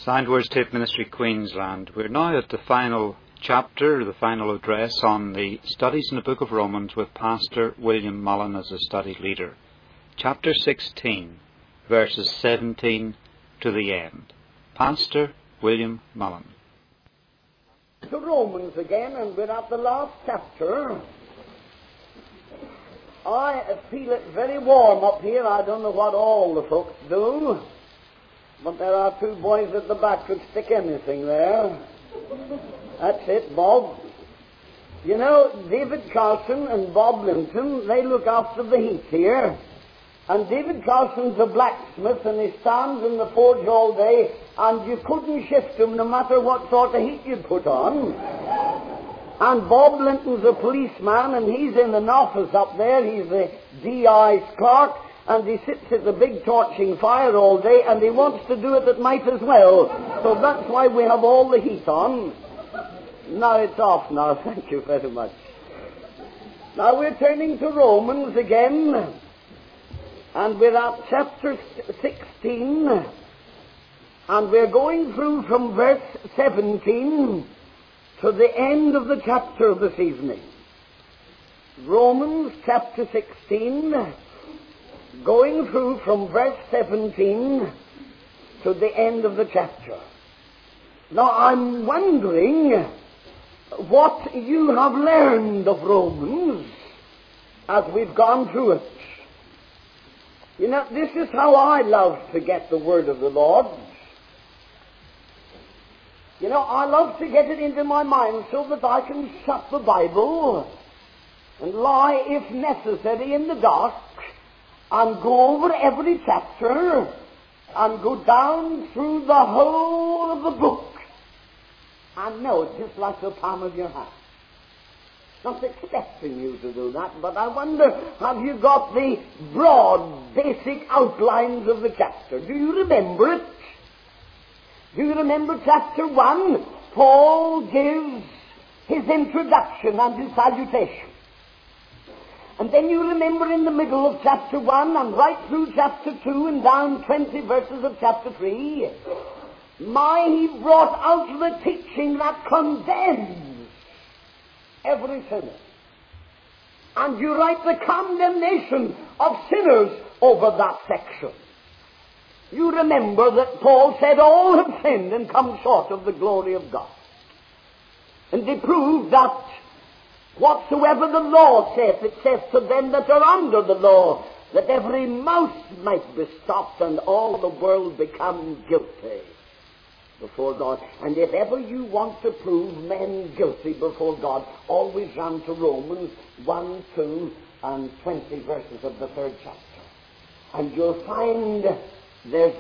Signed Words Tape Ministry, Queensland. We're now at the final chapter, the final address on the studies in the book of Romans with Pastor William Mullen as a study leader. Chapter 16, verses 17 to the end. Pastor William Mullen. To Romans again, and we're at the last chapter. I feel it very warm up here. I don't know what all the folks do, but there are two boys at the back who'd stick anything there. That's it, Bob. You know, David Carson and Bob Linton, they look after the heat here. And David Carson's a blacksmith, and he stands in the forge all day, and you couldn't shift him no matter what sort of heat you put on. And Bob Linton's a policeman, and he's in an office up there. He's the DI's clerk, and he sits at the big torching fire all day, and he wants to do it at night as well. So that's why we have all the heat on. Now it's off now, thank you very much. Now we're turning to Romans again, and we're at chapter 16, and we're going through from verse 17 to the end of the chapter this evening. Romans chapter 16, going through from verse 17 to the end of the chapter. Now I'm wondering what you have learned of Romans as we've gone through it. You know, this is how I love to get the word of the Lord. You know, I love to get it into my mind so that I can shut the Bible and lie, if necessary, in the dark and go over every chapter and go down through the whole of the book and know it just like the palm of your hand. Not expecting you to do that, but I wonder, have you got the broad, basic outlines of the chapter? Do you remember it? Do you remember chapter 1? Paul gives his introduction and his salutation. And then you remember in the middle of chapter 1 and right through chapter 2 and down 20 verses of chapter 3, he brought out the teaching that condemns every sinner. And you write the condemnation of sinners over that section. You remember that Paul said all have sinned and come short of the glory of God. And they proved that whatsoever the law saith, it says to them that are under the law, that every mouth might be stopped and all the world become guilty before God. And if ever you want to prove men guilty before God, always run to Romans 1, 2, and 20 verses of the 3rd chapter. And you'll find there's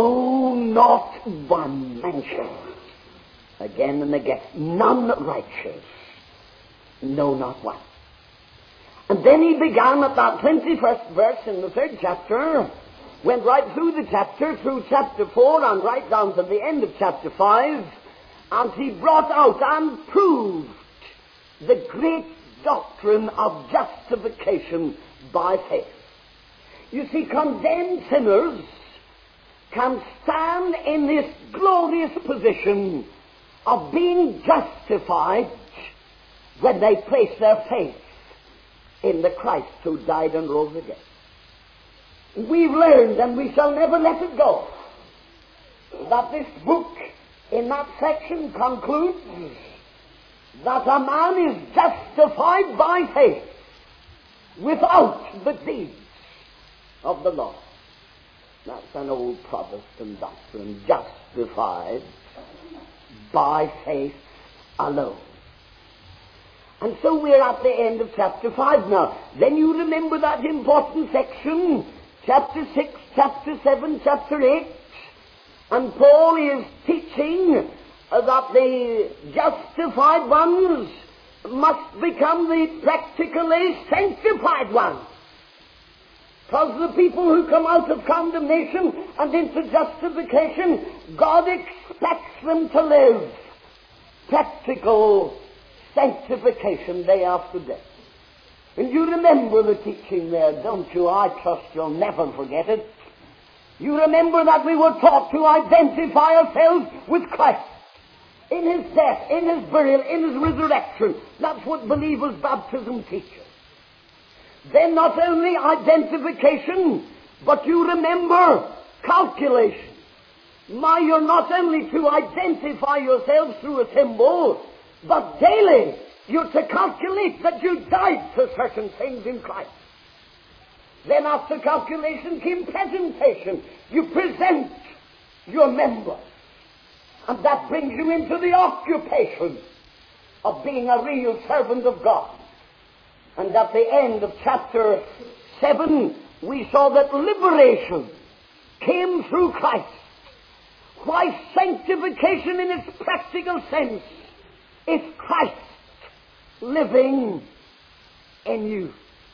not one mentioned. Again and again. None righteous. No, not one. And then he began at that 21st verse in the 3rd chapter, went right through the chapter, through chapter 4 and right down to the end of chapter 5, and he brought out and proved the great doctrine of justification by faith. You see, condemned sinners can stand in this glorious position of being justified when they place their faith in the Christ who died and rose again. We've learned, and we shall never let it go, that this book in that section concludes that a man is justified by faith without the deeds of the law. That's an old Protestant doctrine, justified by faith alone. And so we're at the end of chapter 5 now. Then you remember that important section, chapter 6, chapter 7, chapter 8. And Paul is teaching that the justified ones must become the practically sanctified ones. Because the people who come out of condemnation and into justification, God expects them to live practical sanctification day after day. And you remember the teaching there, don't you? I trust you'll never forget it. You remember that we were taught to identify ourselves with Christ in His death, in His burial, in His resurrection. That's what believers' baptism teaches. Then not only identification, but you remember calculation. You're not only to identify yourselves through a symbol, but daily you're to calculate that you died to certain things in Christ. Then after calculation came presentation. You present your members. And that brings you into the occupation of being a real servant of God. And at the end of chapter 7, we saw that liberation came through Christ. Why, sanctification in its practical sense is Christ living in you.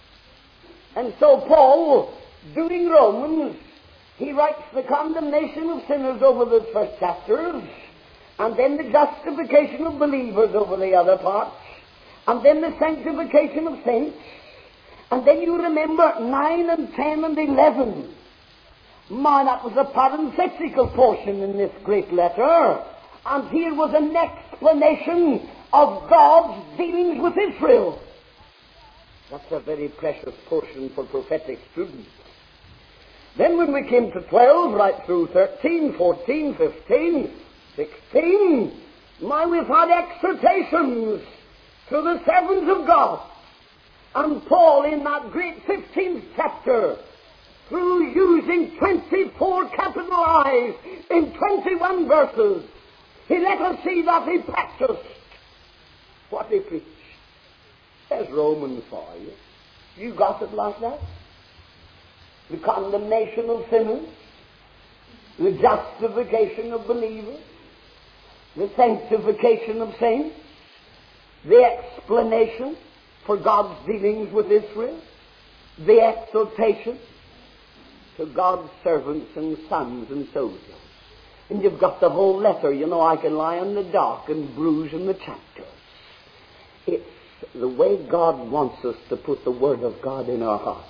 And so Paul, doing Romans, he writes the condemnation of sinners over the first chapters, and then the justification of believers over the other parts, and then the sanctification of saints, and then you remember 9 and 10 and 11. That was a parenthetical portion in this great letter, and here was an explanation of God's dealings with Israel. That's a very precious portion for prophetic students. Then when we came to 12, right through 13, 14, 15, 16, we've had exhortations to the servants of God. And Paul, in that great 15th chapter, through using 24 capital I's in 21 verses, he let us see that he practiced what he preached. There's Romans for you. You got it like that? The condemnation of sinners, the justification of believers, the sanctification of saints, the explanation for God's dealings with Israel, the exhortation to God's servants and sons and soldiers. And you've got the whole letter. You know, I can lie in the dark and bruise in the chapters. It's the way God wants us to put the Word of God in our hearts.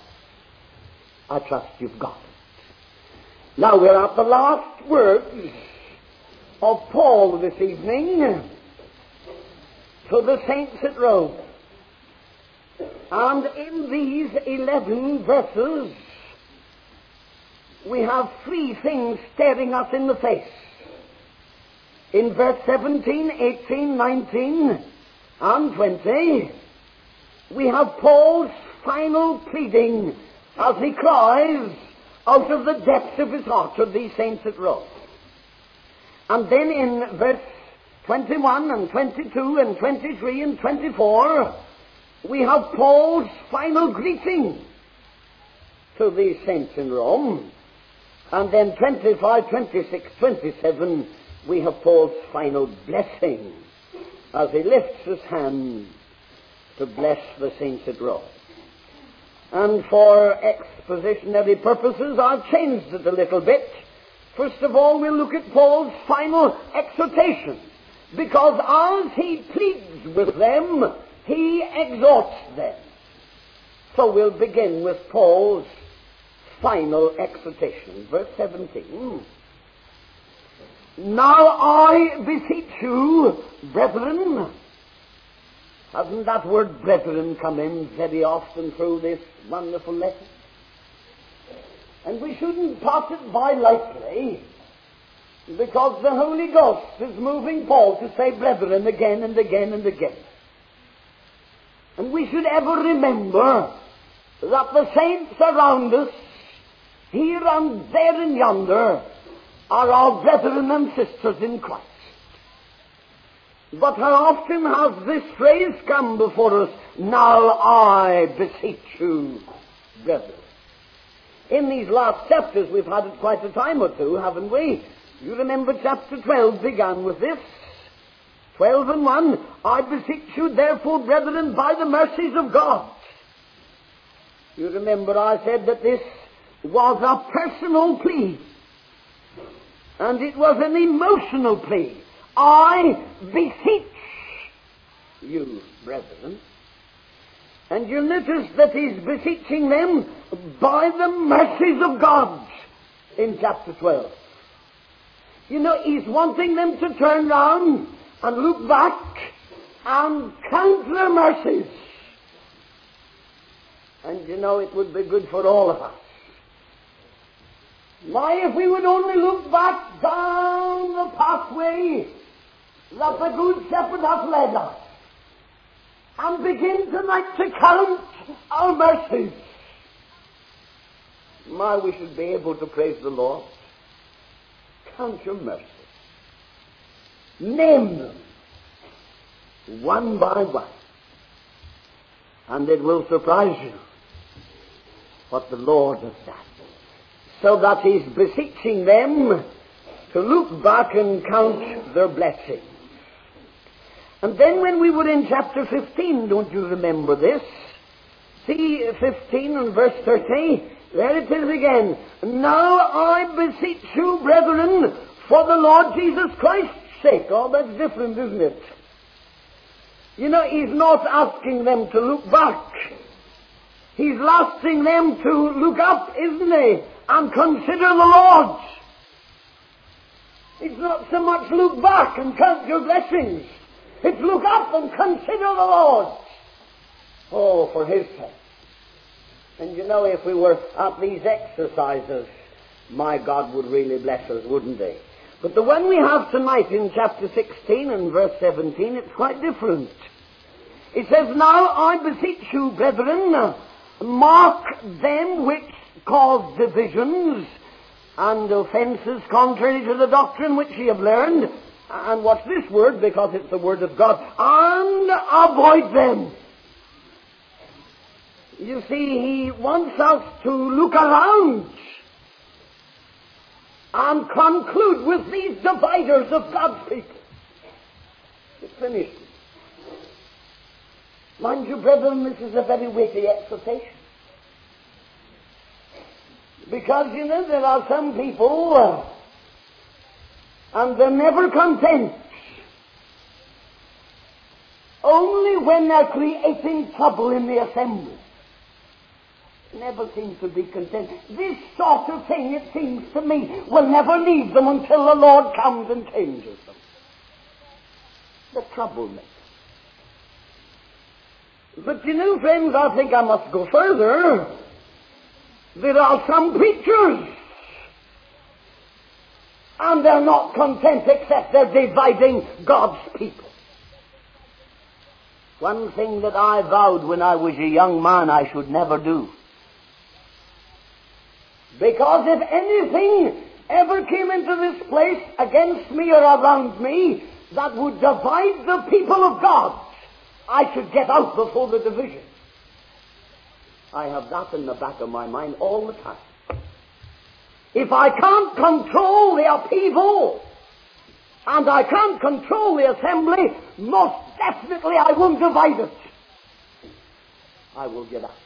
I trust you've got it. Now we're at the last words of Paul this evening to the saints at Rome. And in these 11 verses, we have 3 things staring us in the face. In verse 17, 18, 19, and 20, we have Paul's final pleading as he cries out of the depths of his heart to these saints at Rome. And then in verse 21 and 22 and 23 and 24, we have Paul's final greeting to these saints in Rome. And then 25, 26, 27, we have Paul's final blessing as he lifts his hand to bless the saints at Rome. And for expositionary purposes, I've changed it a little bit. First of all, we'll look at Paul's final exhortation, because as he pleads with them, he exhorts them. So we'll begin with Paul's final exhortation. Verse 17. Now I beseech you, brethren. Hasn't that word brethren come in very often through this wonderful letter? And we shouldn't pass it by lightly, because the Holy Ghost is moving Paul to say brethren again and again and again. And we should ever remember that the saints around us, here and there and yonder, are our brethren and sisters in Christ. But how often has this phrase come before us, now I beseech you, brethren? In these last chapters we've had it quite a time or two, haven't we? You remember chapter 12 began with this. 12 and 1, I beseech you therefore, brethren, by the mercies of God. You remember I said that this was a personal plea. And it was an emotional plea. I beseech you, brethren. And you notice that he's beseeching them by the mercies of God. in chapter 12. You know, he's wanting them to turn round and look back and count their mercies. And you know, it would be good for all of us. My, if we would only look back down the pathway that the Good Shepherd hath led us, and begin tonight to count our mercies, my, we should be able to praise the Lord. Count your mercies. Name them one by one. And it will surprise you what the Lord has done. So that he's beseeching them to look back and count their blessings. And then when we were in chapter 15, don't you remember this? See 15 and verse 30. There it is again. Now I beseech you, brethren, for the Lord Jesus Christ's sake. Oh, that's different, isn't it? You know, he's not asking them to look back. He's asking them to look up, isn't he? And consider the Lord. It's not so much look back and count your blessings. It's look up and consider the Lord. Oh, for His sake. And you know, if we were at these exercises, my God would really bless us, wouldn't He? But the one we have tonight in chapter 16 and verse 17, it's quite different. It says, Now I beseech you, brethren, mark them which cause divisions and offences contrary to the doctrine which ye have learned. And watch this word, because it's the word of God. And avoid them. You see, He wants us to look around and conclude with these dividers of God's people. It's finished. Mind you, brethren, this is a very weighty exhortation. Because, you know, there are some people, and they're never content. Only when they're creating trouble in the assembly. Never seem to be content. This sort of thing, it seems to me, will never leave them until the Lord comes and changes them. The troublemakers. But you know, friends, I think I must go further. There are some preachers, and they're not content except they're dividing God's people. One thing that I vowed when I was a young man I should never do. Because if anything ever came into this place against me or around me that would divide the people of God, I should get out before the division. I have that in the back of my mind all the time. If I can't control the upheaval and I can't control the assembly, most definitely I won't divide it. I will get out.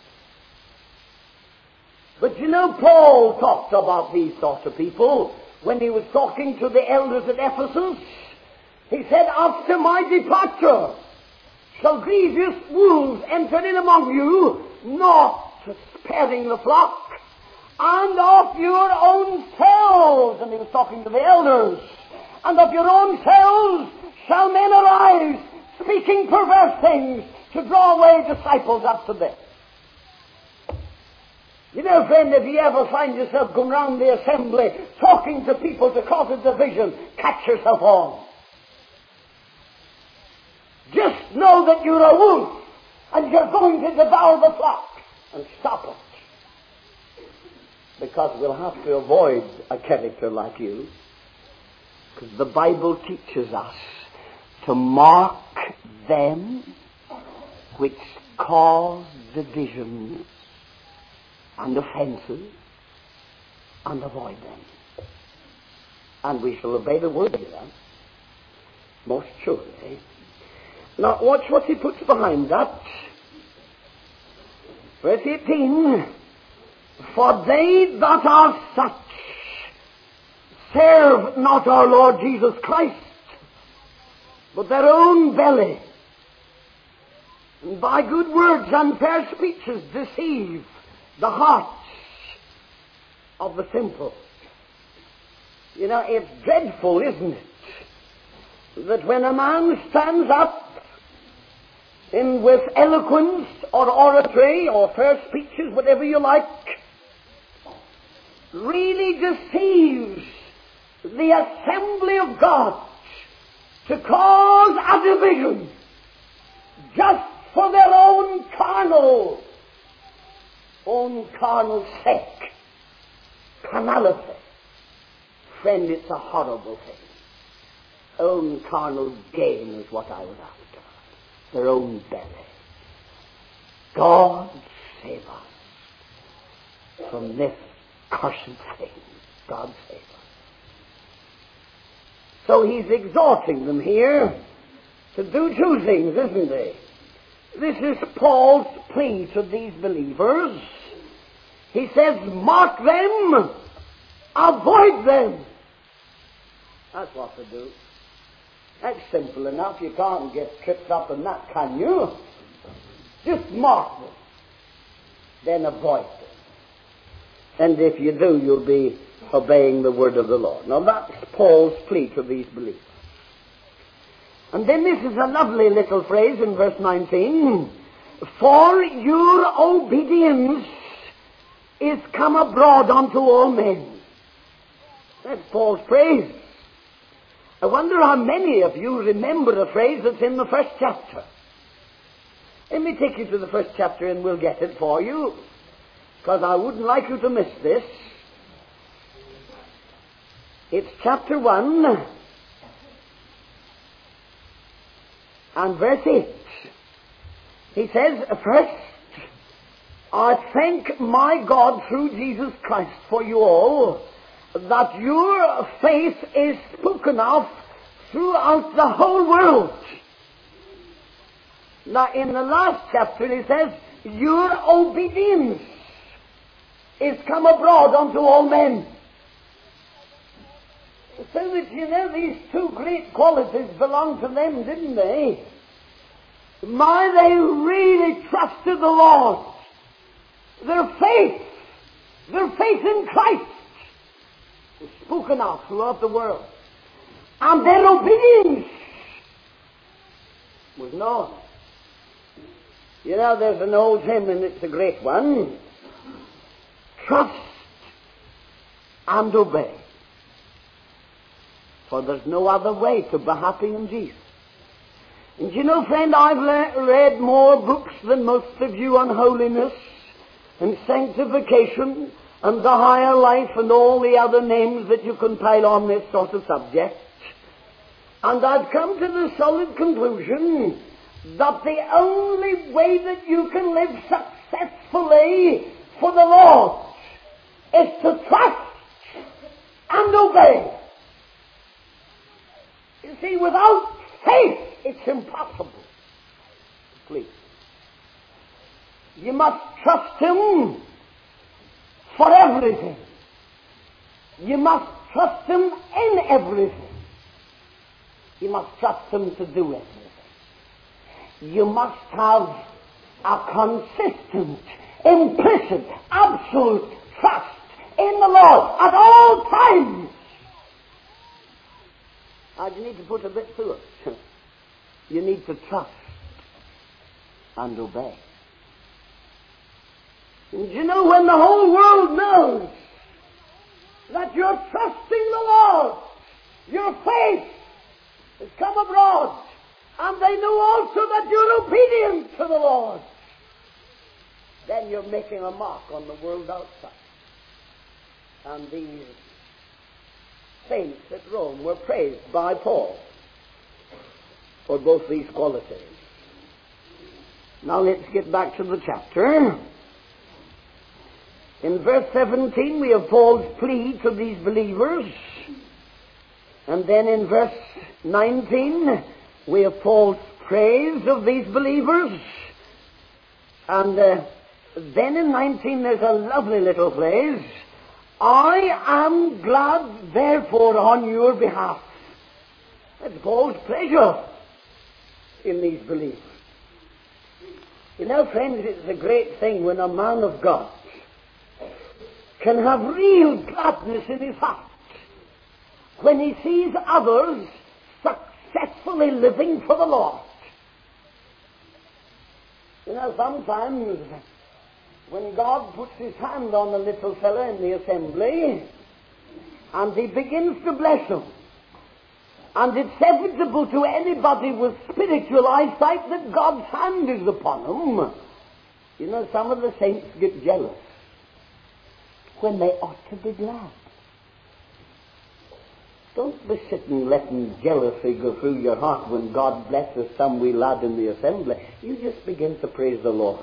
But you know, Paul talked about these sorts of people when he was talking to the elders at Ephesus. He said, After my departure shall grievous wolves enter in among you, not sparing the flock, and of your own selves, and he was talking to the elders, and of your own selves shall men arise, speaking perverse things, to draw away disciples after them. You know, friend, if you ever find yourself going round the assembly talking to people to cause a division, catch yourself on. Just know that you're a wolf and you're going to devour the flock, and stop it. Because we'll have to avoid a character like you. Because the Bible teaches us to mark them which cause divisions and offences, and avoid them. And we shall obey the word of that, most surely. Now watch what he puts behind that. Verse 18, For they that are such serve not our Lord Jesus Christ, but their own belly, and by good words and fair speeches deceive the hearts of the simple. You know, it's dreadful, isn't it, that when a man stands up with eloquence or oratory or fair speeches, whatever you like, really deceives the assembly of God to cause a division just for their own carnal sake, carnality. Friend, it's a horrible thing. Own carnal gain is what I was after. Their own belly. God save us from this cursed thing. God save us. So he's exhorting them here to do two things, isn't he? This is Paul's plea to these believers. He says, mark them, avoid them. That's what to do. That's simple enough. You can't get tripped up in that, can you? Just mark them. Then avoid them. And if you do, you'll be obeying the word of the Lord. Now that's Paul's plea to these believers. And then this is a lovely little phrase in verse 19. For your obedience is come abroad unto all men. That's Paul's phrase. I wonder how many of you remember a phrase that's in the first chapter. Let me take you to the first chapter and we'll get it for you, because I wouldn't like you to miss this. It's chapter 1 and verse 8. He says, first, I thank my God through Jesus Christ for you all, that your faith is spoken of throughout the whole world. Now, in the last chapter, he says, your obedience is come abroad unto all men. So that, you know, these two great qualities belong to them, didn't they? My, they really trusted the Lord. Their faith in Christ was spoken of throughout the world. And their obedience was known. You know, there's an old hymn, and it's a great one. Trust and obey. For there's no other way to be happy in Jesus. And you know, friend, I've read more books than most of you on holiness and sanctification and the higher life and all the other names that you can pile on this sort of subject. And I've come to the solid conclusion that the only way that you can live successfully for the Lord is to trust and obey. You see, without faith, it's impossible. Please. You must trust Him for everything. You must trust Him in everything. You must trust Him to do everything. You must have a consistent, implicit, absolute trust in the Lord at all times. Now, you need to put a bit to it. You need to trust and obey. And you know, when the whole world knows that you're trusting the Lord, your faith has come abroad, and they know also that you're obedient to the Lord, then you're making a mark on the world outside. And these saints at Rome were praised by Paul for both these qualities. Now let's get back to the chapter. In verse 17 we have Paul's plea to these believers, and then in verse 19 we have Paul's praise of these believers, and then in 19 there's a lovely little phrase, I am glad therefore on your behalf. That's Paul's pleasure in these believers. You know, friends, it's a great thing when a man of God can have real gladness in his heart when he sees others successfully living for the Lord. You know, sometimes when God puts his hand on a little fella in the assembly and he begins to bless him, and it's evident to anybody with spiritual eyesight that God's hand is upon him, you know, some of the saints get jealous when they ought to be glad. Don't be sitting letting jealousy go through your heart when God blesses some wee lad in the assembly. You just begin to praise the Lord.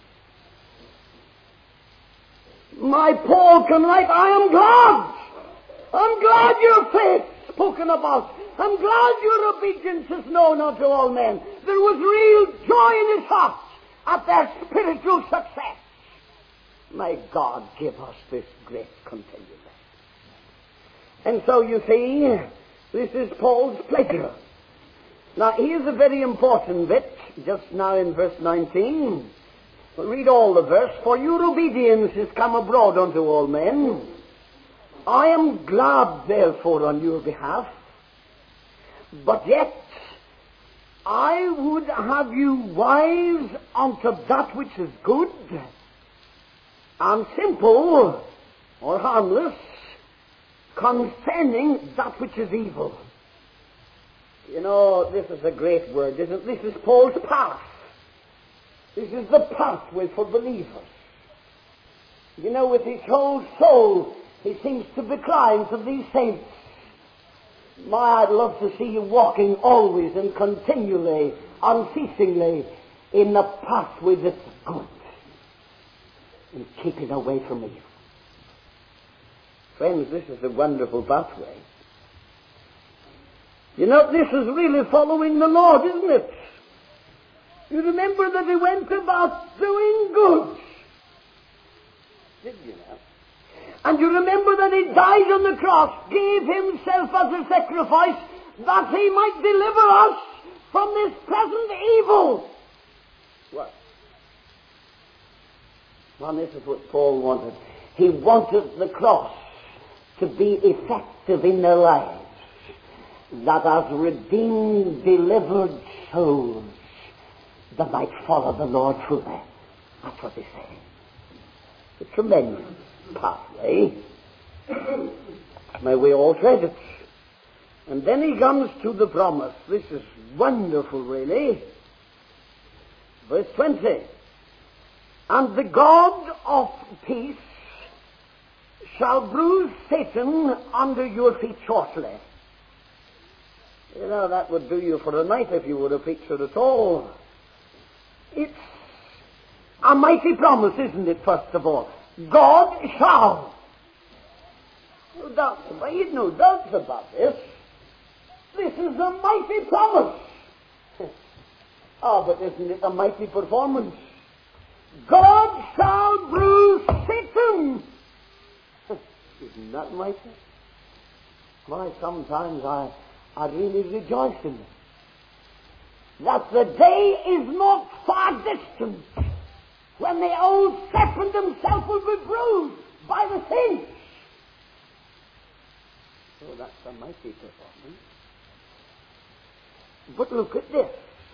My Paul can write, I am glad. I'm glad your faith spoken about. I'm glad your obedience is known unto all men. There was real joy in his heart at their spiritual success. May God give us this grace continually. And so you see, this is Paul's pleasure. Now here's a very important bit, just now in verse 19. We'll read all the verse. For your obedience is come abroad unto all men. I am glad therefore on your behalf. But yet I would have you wise unto that which is good, and simple or harmless concerning that which is evil. You know, this is a great word, isn't it? This is Paul's path. This is the pathway for believers. You know, with his whole soul, he seems to be crying to these saints, I'd love to see you walking always and continually, unceasingly, in the pathway that's good, and keeping away from evil. Friends, this is a wonderful pathway. You know, this is really following the Lord, isn't it? You remember that he went about doing good. Did you know? And you remember that he died on the cross, gave himself as a sacrifice, that he might deliver us from this present evil. What? Well, this is what Paul wanted. He wanted the cross to be effective in their lives, that as redeemed, delivered souls, they might follow the Lord through them. That's what he's saying. It's a tremendous pathway. May we all tread it. And then he comes to the promise. This is wonderful, really. Verse 20. And the God of peace shall bruise Satan under your feet shortly. You know, that would do you for a night if you were a preacher at all. It's a mighty promise, isn't it, first of all? God shall. No doubts about this. This is a mighty promise. Oh, but isn't it a mighty performance? God shall bruise Satan. Isn't that mighty? Why, sometimes I really rejoice in it. That the day is not far distant when the old serpent himself will be bruised by the saints. So that's a mighty performance. But look at this.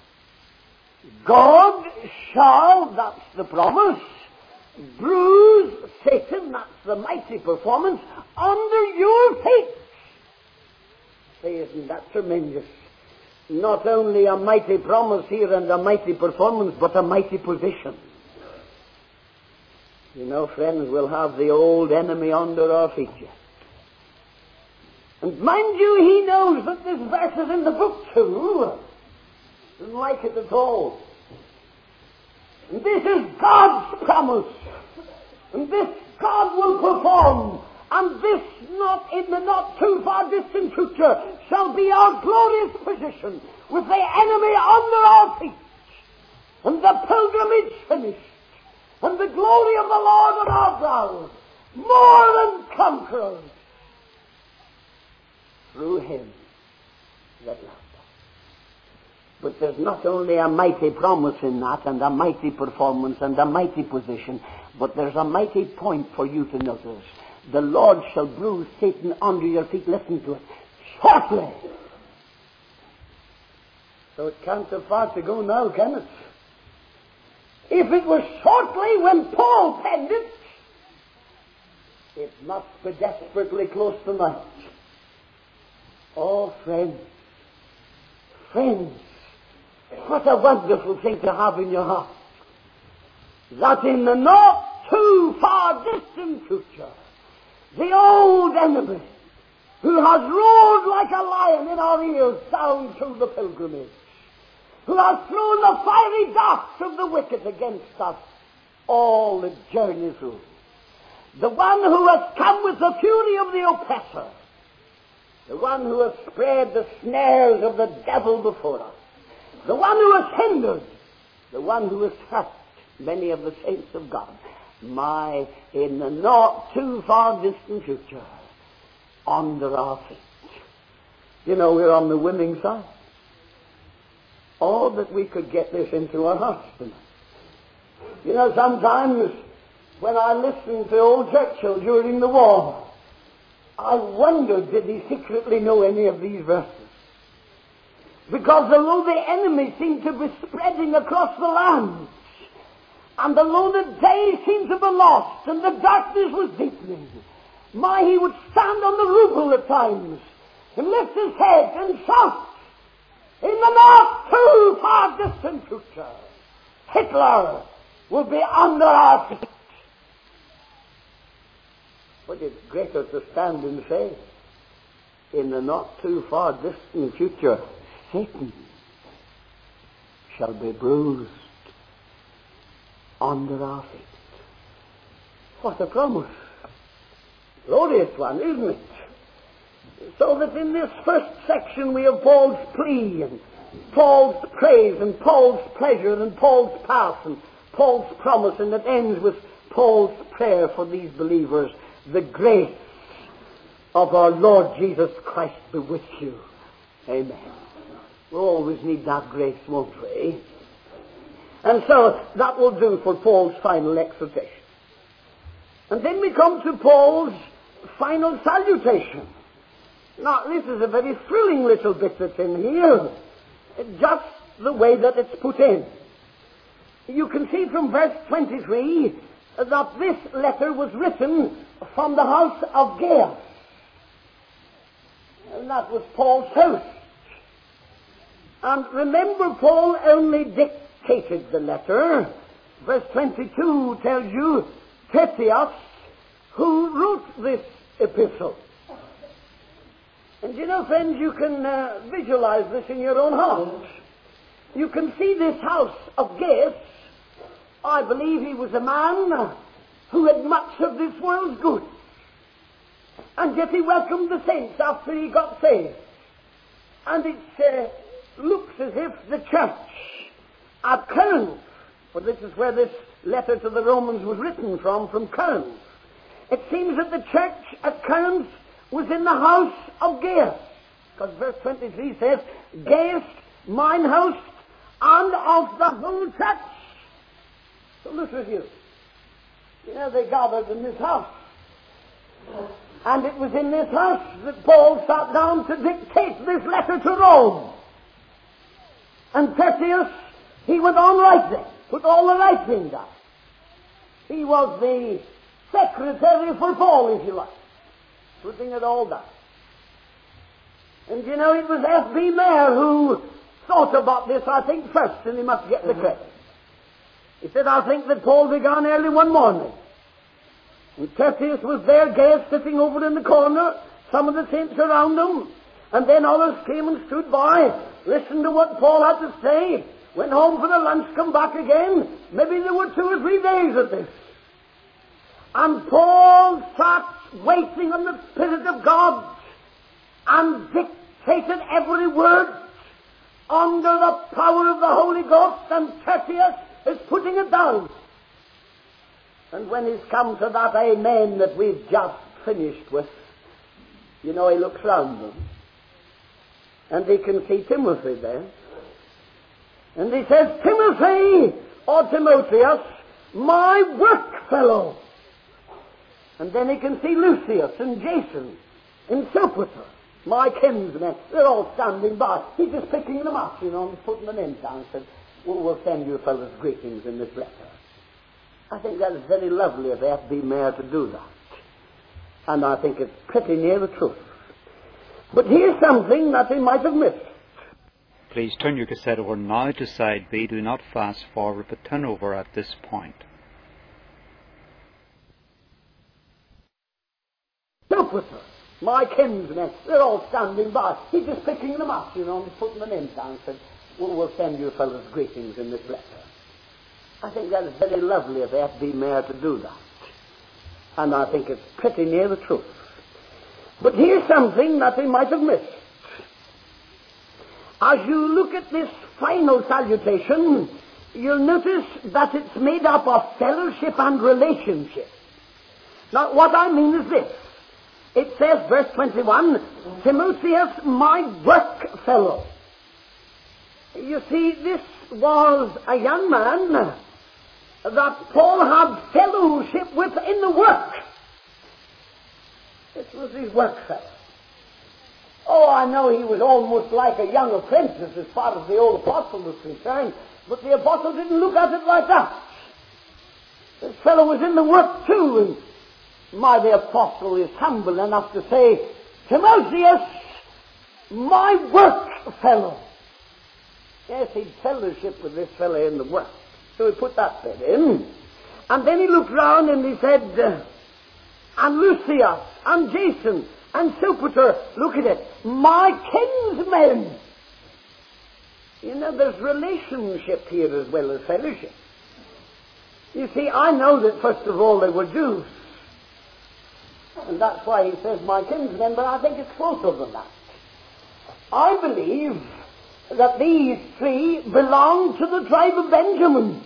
God shall, that's the promise, bruise Satan, that's the mighty performance, under your feet. Say, isn't that tremendous? Not only a mighty promise here and a mighty performance, but a mighty position. You know, friends, we'll have the old enemy under our feet yet. And mind you, he knows that this verse is in the book too. Doesn't like it at all. And this is God's promise. And this God will perform. And this, not in the not too far distant future, shall be our glorious position, with the enemy under our feet, and the pilgrimage finished, and the glory of the Lord on our brow, more than conquerors, through him that loved us. But there's not only a mighty promise in that, and a mighty performance, and a mighty position, but there's a mighty point for you to notice. The Lord shall bruise Satan under your feet. Listen to it. shortly. So it can't have far to go now, can it? If it was shortly when Paul penned it, it must be desperately close to night. Oh, friends, what a wonderful thing to have in your heart, that in the not too far distant future, the old enemy, who has roared like a lion in our ears down through the pilgrimage, who has thrown the fiery darts of the wicked against us all the journey through, the one who has come with the fury of the oppressor, the one who has spread the snares of the devil before us, the one who has hindered, the one who has hurt many of the saints of God, in the not too far distant future, under our feet. You know, we're on the winning side. Oh, that we could get this into our hearts tonight. You know, sometimes when I listened to old Churchill during the war, I wondered, did he secretly know any of these verses? Because although the enemy seemed to be spreading across the land, and although the day seemed to be lost, and the darkness was deepening, he would stand on the roof at times, and lift his head and shout, in the not too far distant future, Hitler will be under our feet. But it's greater to stand and say, in the not too far distant future, Satan shall be bruised under our feet. What a promise. Glorious one, isn't it? So that in this first section we have Paul's plea and Paul's praise and Paul's pleasure and Paul's path and Paul's promise, and it ends with Paul's prayer for these believers. The grace of our Lord Jesus Christ be with you. Amen. We'll always need that grace, won't we? And so that will do for Paul's final exhortation. And then we come to Paul's final salutation. Now, this is a very thrilling little bit that's in here, just the way that it's put in. You can see from verse 23 that this letter was written from the house of Gaius. And that was Paul's house. And remember, Paul only dictated the letter. Verse 22 tells you Tertius, who wrote this epistle. And you know, friends, you can visualize this in your own heart. You can see this house of Gaius. I believe he was a man who had much of this world's goods. And yet he welcomed the saints after he got saved. And it looks as if the church at Corinth, for this is where this letter to the Romans was written from Corinth. It seems that the church at Corinth was in the house of Gaius. Because verse 23 says, Gaius, mine host, and of the whole church. So look at you. You know, they gathered in this house. And it was in this house that Paul sat down to dictate this letter to Rome. And Tertius, he went on writing, put all the writing down. He was the secretary for Paul, if you like, putting it all down. And you know, it was F.B. Mayer who thought about this, I think, first, and he must get the credit. He said, I think that Paul began early one morning. And Tertius was there, Gaius sitting over in the corner, some of the saints around him, and then others came and stood by, listened to what Paul had to say, went home for the lunch, come back again. Maybe there were 2 or 3 days of this. And Paul sat waiting on the Spirit of God and dictated every word under the power of the Holy Ghost, and Tertius is putting it down. And when he's come to that amen that we've just finished with, you know, he looks round them, and he can see Timothy there. And he says, Timothy, or Timotheus, my work fellow. And then he can see Lucius and Jason and Sopater. my kinsmen, they're all standing by. He's just picking them up, and putting them in down and said, we'll send you fellows greetings in this letter. I think that is very lovely of F.B. Mayer to do that. And I think it's pretty near the truth. But here's something that he might have missed. Please turn your cassette over now to side B. Do not fast forward, but turn over at this point. Look with her. My kinsmen, they're all standing by. He's just picking them up, and putting them in down and said, we'll send you fellows greetings in this letter. I think that is very lovely of F.B. Mayer to do that. And I think it's pretty near the truth. But here's something that he might have missed. As you look at this final salutation, you'll notice that it's made up of fellowship and relationship. Now, what I mean is this. It says, verse 21, Timotheus, my work fellow. You see, this was a young man that Paul had fellowship with in the work. This was his work fellow. Oh, I know he was almost like a young apprentice as far as the old apostle was concerned, but the apostle didn't look at it like that. This fellow was in the work too, and the apostle is humble enough to say, Timotheus, my work fellow. Yes, he'd fellowship with this fellow in the work. So he put that bit in. And then he looked round and he said, and Lucius, and Jason, and Sopater, look at it, my kinsmen. There's relationship here as well as fellowship. You see, I know that first of all they were Jews. And that's why he says my kinsmen, but I think it's closer than that. I believe that these three belong to the tribe of Benjamin.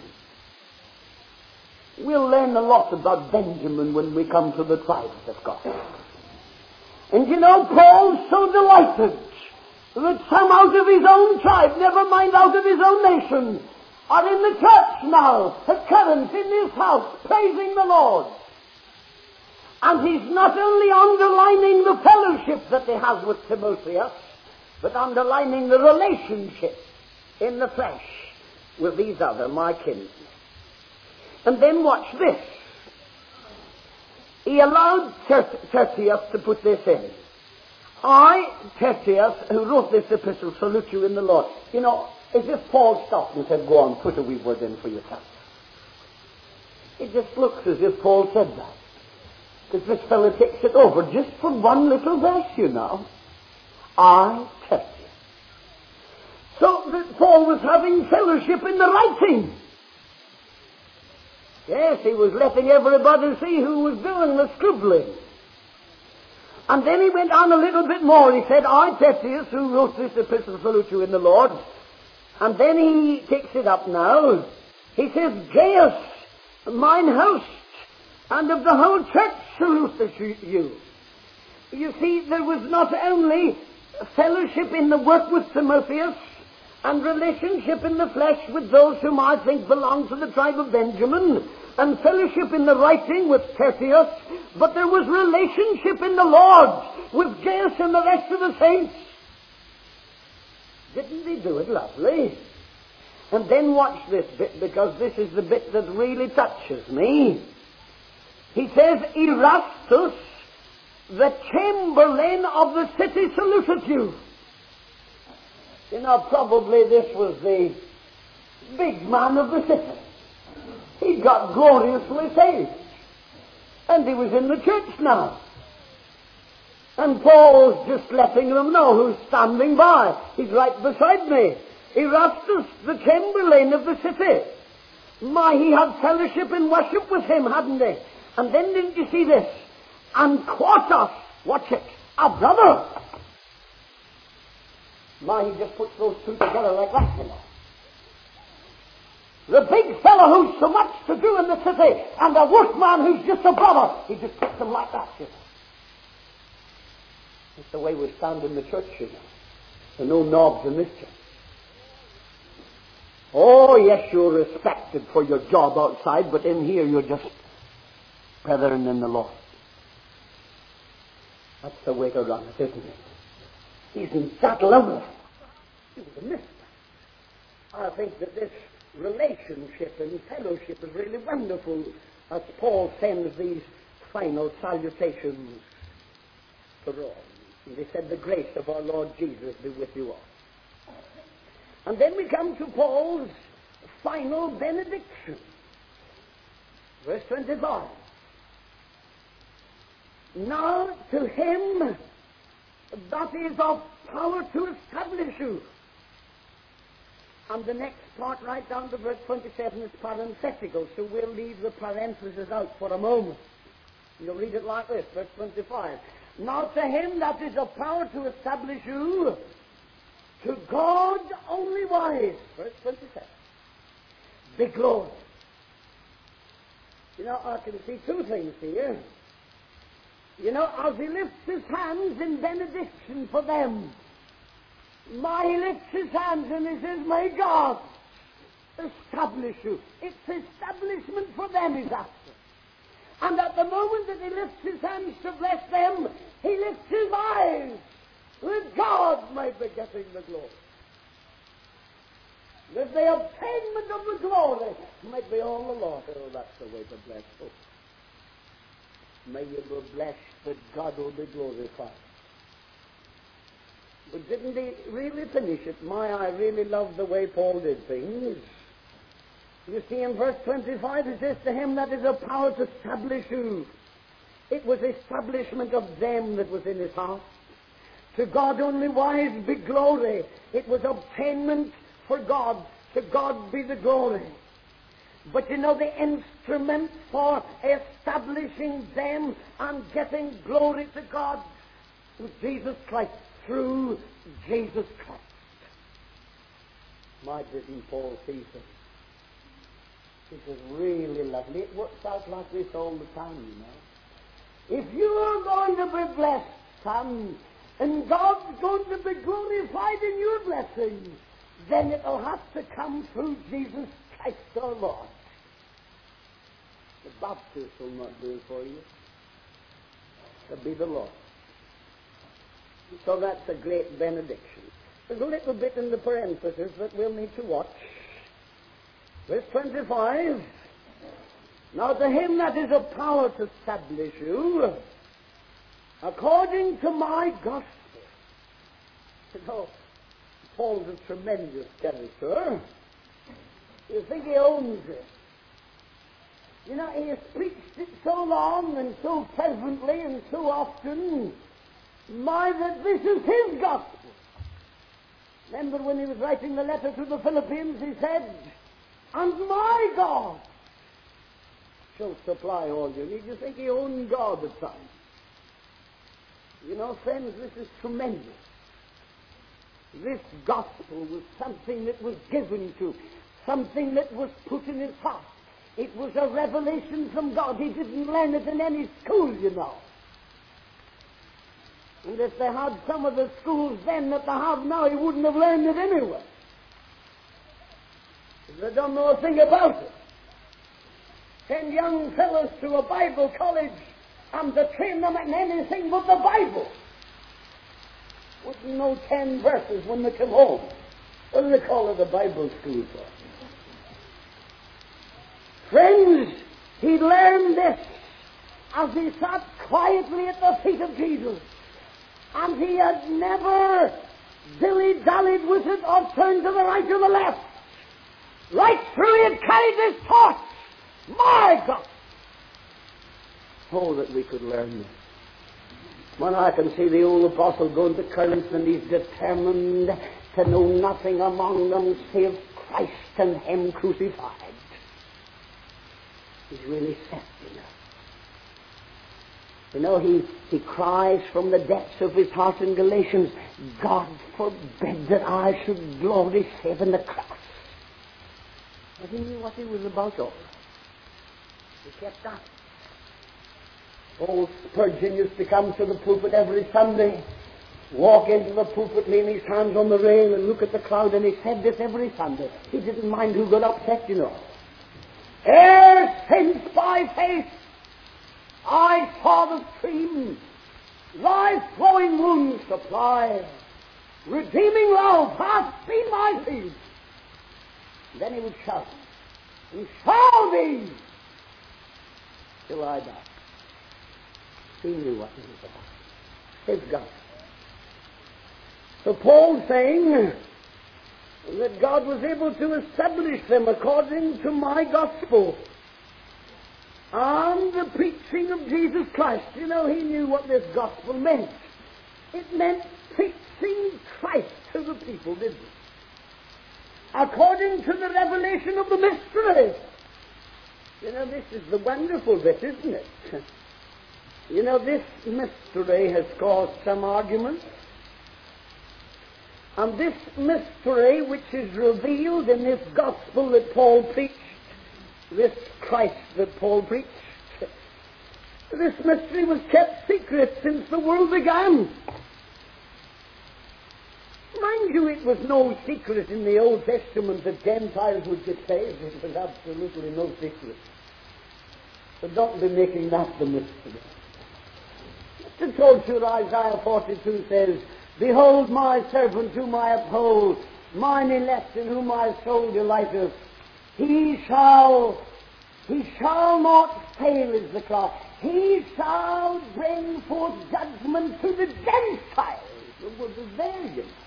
We'll learn a lot about Benjamin when we come to the tribes of God. And Paul's so delighted that some out of his own tribe, never mind out of his own nation, are in the church now, at Corinth, in his house, praising the Lord. And he's not only underlining the fellowship that he has with Timotheus, but underlining the relationship in the flesh with these other, my kinsmen. And then watch this. He allowed Tertius to put this in. I, Tertius, who wrote this epistle, salute you in the Lord. As if Paul stopped and said, go on, put a wee word in for yourself. It just looks as if Paul said that. Because this fellow takes it over just for one little verse, I, Tertius. So that Paul was having fellowship in the writing. Yes, he was letting everybody see who was doing the scribbling. And then he went on a little bit more. He said, I, Tertius, who wrote this epistle, salute you in the Lord. And then he takes it up now. He says, Gaius, mine host, and of the whole church salute you. You see, there was not only fellowship in the work with Timotheus, and relationship in the flesh with those whom I think belong to the tribe of Benjamin, and fellowship in the writing with Tertius, but there was relationship in the Lord with Gaius and the rest of the saints. Didn't he do it lovely? And then watch this bit, because this is the bit that really touches me. He says, Erastus, the chamberlain of the city, saluted you. Probably this was the big man of the city. He got gloriously saved. And he was in the church now. And Paul's just letting them know who's standing by. He's right beside me. Erastus, the chamberlain of the city. He had fellowship in worship with him, hadn't he? And then didn't you see this? And Quartus, watch it, a brother. He just puts those two together like that, The big fellow who's so much to do in the city, and the workman who's just a brother, he just puts them like that, That's the way we stand in the church, There are no knobs in this church. Oh, yes, you're respected for your job outside, but in here you're just brethren in the Lord. That's the way to run it, isn't it? Isn't that lovely? You would have missed that. I think that this relationship and fellowship is really wonderful as Paul sends these final salutations to Rome. And he said, the grace of our Lord Jesus be with you all. And then we come to Paul's final benediction. Verse 25. Now to him that is of power to establish you. And the next part, right down to verse 27, is parenthetical, so we'll leave the parenthesis out for a moment. You'll read it like this, verse 25. Now to him that is of power to establish you, to God only wise, verse 27, be glory. You know, I can see two things here. You know, as he lifts his hands in benediction for them, he lifts his hands and he says, may God establish you. It's establishment for them he's after. And at the moment that he lifts his hands to bless them, he lifts his eyes that God may be getting the glory. That the obtainment of the glory might be all the Lord. Oh, that's the way to bless folks. May you be blessed that God will be glorified. But didn't he really finish it? I really love the way Paul did things. You see, in verse 25, it says, to him that is of power to establish you. It was establishment of them that was in his heart. To God only wise be glory. It was obtainment for God. To God be the glory. But you know, the instrument for establishing them and getting glory to God was Jesus Christ, through Jesus Christ. My, didn't Paul see this? This is really lovely. It works out like this all the time, you know. If you are going to be blessed, son, and God's going to be glorified in your blessing, then it will have to come through Jesus Christ our Lord. The Baptist will not do it for you. It'll be the Lord. So that's a great benediction. There's a little bit in the parenthesis that we'll need to watch. Verse 25. Now to him that is of power to establish you, according to my gospel. You know, Paul's a tremendous character. You think he owns it. You know, he has preached it so long and so pleasantly and so often, that this is his gospel. Remember when he was writing the letter to the Philippians, he said, and my God shall supply all your needs. You think he owned God at times. You know, friends, this is tremendous. This gospel was something that was given to, something that was put in his heart. It was a revelation from God. He didn't learn it in any school, you know. And if they had some of the schools then that they have now, he wouldn't have learned it anyway. They don't know a thing about it. Send young fellows to a Bible college and to train them in anything but the Bible. Wouldn't know 10 verses when they come home. What do they call it a Bible school for? Friends, he learned this as he sat quietly at the feet of Jesus. And he had never dilly-dallied with it or turned to the right or the left. Right through he had carried this torch. My God! Oh, that we could learn this. When I can see the old apostle going to Corinth and he's determined to know nothing among them save Christ and him crucified. He's really set, you know. You know, he cries from the depths of his heart in Galatians, God forbid that I should glory save in the cross. But he knew what he was about all. He kept that. Old Spurgeon used to come to the pulpit every Sunday, walk into the pulpit, lean his hands on the rail and look at the crowd, and he said this every Sunday. He didn't mind who got upset, you know. Ere since by faith I saw the stream, thy flowing wounds supply, redeeming love hath been my theme. Then he would shout, and shall be till I die. He knew what it was about. His God. So Paul's saying that God was able to establish them according to my gospel and the preaching of Jesus Christ. You know, he knew what this gospel meant. It meant preaching Christ to the people, didn't it? According to the revelation of the mystery. You know, this is the wonderful bit, isn't it? You know, this mystery has caused some arguments. And this mystery which is revealed in this gospel that Paul preached, this Christ that Paul preached, this mystery was kept secret since the world began. Mind you, it was no secret in the Old Testament that Gentiles would get saved. It was absolutely no secret. So don't be making that the mystery. The torture Isaiah 42 says, behold my servant whom I uphold, mine elect in whom my soul delighteth. He shall not fail, is the cry. He shall bring forth judgment to the Gentiles. The word is there, you know.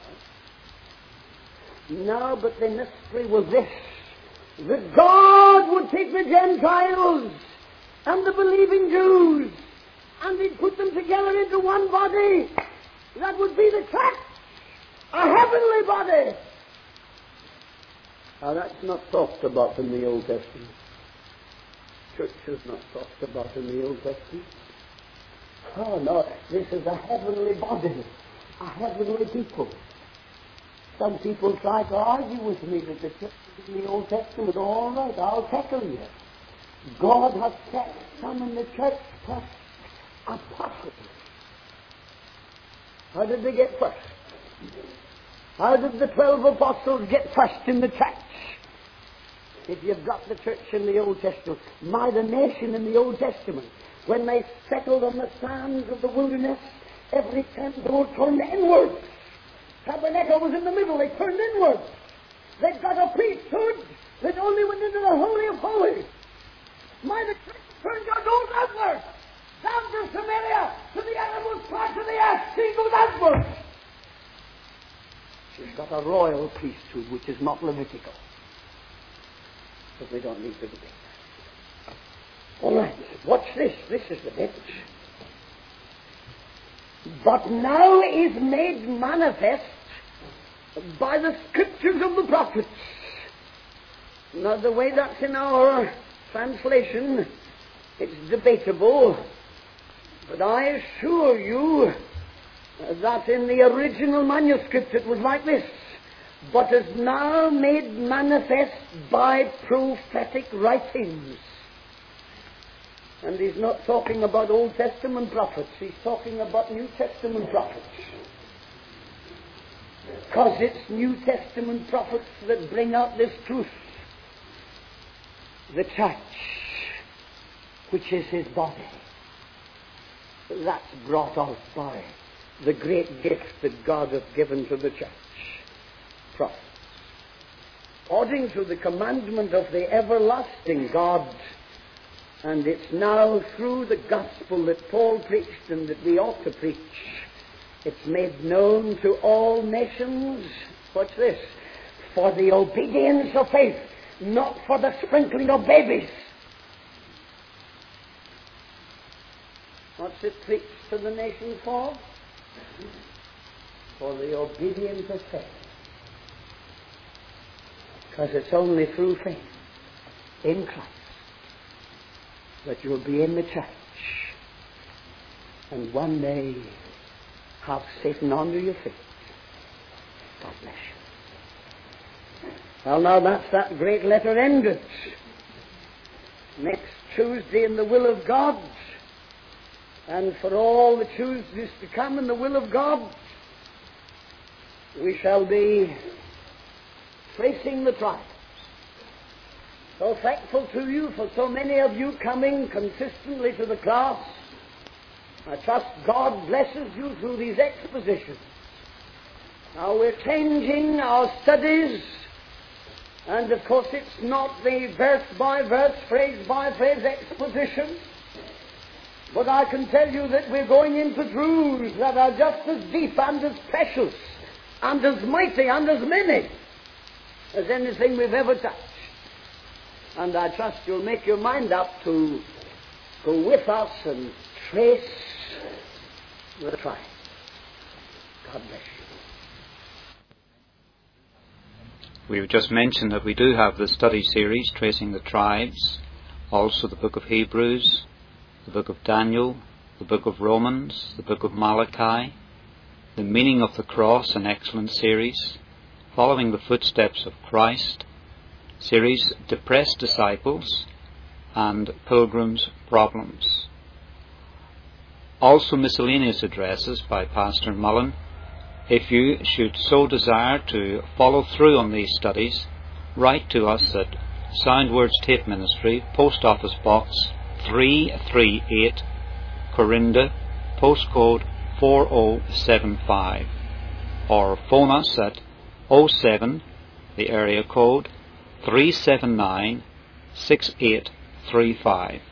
No, but the mystery was this, that God would take the Gentiles and the believing Jews, and He'd put them together into one body. That would be the church, a heavenly body. Now that's not talked about in the Old Testament. Church is not talked about in the Old Testament. Oh no, this is a heavenly body, a heavenly people. Some people try to argue with me that the church is in the Old Testament. All right, I'll tackle you. God has set some in the church first, apostles. How did they get first? How did the 12 apostles get first in the church? If you've got the church in the Old Testament, the nation in the Old Testament, when they settled on the sands of the wilderness, every time they were turned inwards. Tabernacle was in the middle, they turned inwards. They'd got a priesthood that only went into the Holy of Holies. The church turned out goes outward, down to Samaria, to the uttermost parts of the earth. She goes outward. She's got a royal priesthood which is not Levitical. But we don't need to debate that. All right, watch this. This is the bit. But now is made manifest by the scriptures of the prophets. Now the way that's in our translation, it's debatable, but I assure you that in the original manuscript it was like this. But is now made manifest by prophetic writings. And he's not talking about Old Testament prophets. He's talking about New Testament prophets. Because it's New Testament prophets that bring out this truth. The church, which is His body, that's brought out by the great gift that God hath given to the church. Prophets. According to the commandment of the everlasting God. And it's now through the gospel that Paul preached and that we ought to preach. It's made known to all nations. What's this? For the obedience of faith, not for the sprinkling of babies. What's it preached to the nations for? For the obedience of faith. Because it's only through faith in Christ that you'll be in the church and one day have Satan under your feet. God bless you. Well, now that's that great letter ended. Next Tuesday in the will of God, and for all the Tuesdays to come in the will of God, we shall be tracing the trial. So thankful to you for so many of you coming consistently to the class. I trust God blesses you through these expositions. Now we're changing our studies, and of course it's not the verse by verse, phrase by phrase exposition, but I can tell you that we're going into truths that are just as deep and as precious and as mighty and as many as anything we've ever touched. And I trust you'll make your mind up to go with us and trace the tribe. God bless you. We've just mentioned that we do have the study series tracing the tribes, also the book of Hebrews, the book of Daniel, the book of Romans, the book of Malachi, the meaning of the cross, an excellent series, following the footsteps of Christ, series Depressed Disciples, and Pilgrim's Problems. Also miscellaneous addresses by Pastor Mullen. If you should so desire to follow through on these studies, write to us at Sound Words Tape Ministry, Post Office Box 338, Corinda, postcode 4075, or phone us at 07, the area code 379 6835.